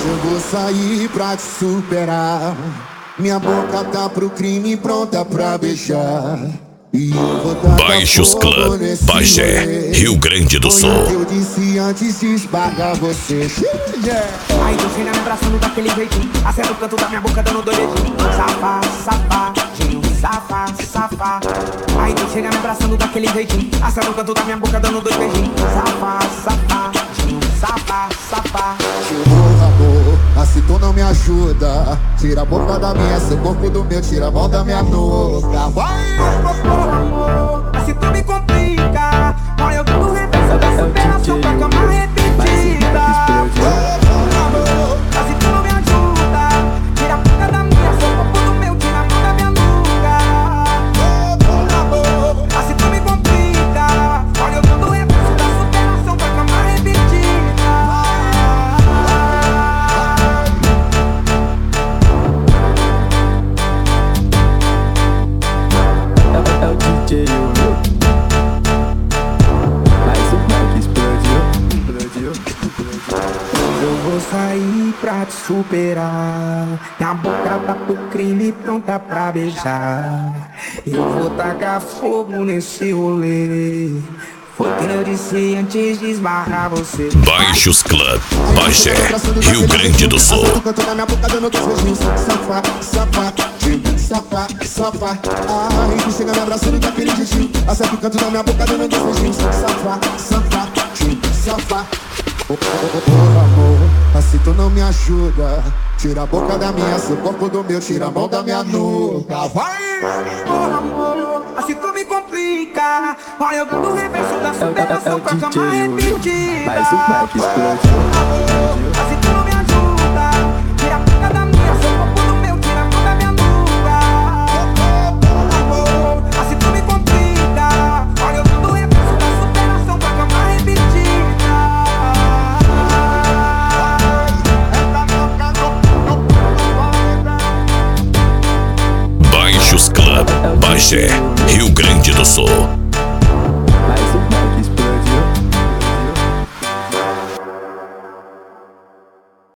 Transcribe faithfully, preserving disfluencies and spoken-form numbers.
Hoje eu vou sair pra te superar. Minha boca tá pro crime pronta pra beijar. E eu vou dar Baixos Club, Bagé, Rio Grande do Sul. Foi o que eu disse antes de esbarrar você. Yeah. Aí tu chega me abraçando daquele jeitinho, acerta o canto da minha boca dando dois dedinhos. Safa, safadinho, safa, safa. Aí tu chega me abraçando daquele jeitinho, acerta o canto da minha boca dando dois beijinhos. Safa, safadinho, safa, safa. Porra, amor, assim tu não me ajuda. Tira a boca da minha, seu corpo do meu, tira a mão da minha nuca. Vai! Porra, amor, assim tu me complica. Olha eu tô reverso da superação pra cama repetida. Porra, amor, assim tu não me ajuda. Tira a boca da minha, seu corpo do meu, tira a mão da minha nuca. Porra, amor, assim tu me complica. Olha eu tô reverso da superação pra cama repetida. É o D J, mais um que explodiu, explodiu, explodiu. Eu vou sair pra te superar. Minha boca tá pro crime pronta pra beijar. Eu vou tacar fogo nesse rolê. Foi o que eu disse antes de esbarrar você. Baixos Club, Bagé, Rio Grande do Sul. Acerta o canto da minha boca dando dois beijinhos. Safa, safa, safa, safa. Ai, tu chega me abraçando daquele jeitinho. Acerta o canto da minha boca dando dois beijinhos. Safa, safa, safa. Porra, amor, assim tu não me ajuda. Tira a boca da minha, seu corpo do meu, tira a mão da minha nuca. Vai! Porra, amor, assim tu me complica. Olha eu dando reverso da É o superação pra D cama J, repetida. mais um que explodiu. Amor, assim tu não me ajuda. Tira a boca da minha, seu corpo do meu, tira a mão da minha nuca. Amor, assim tu me complica. Olha eu dando reverso da superação pra cama repetida. Baixos Club, Bagé, Rio Grande do Sul.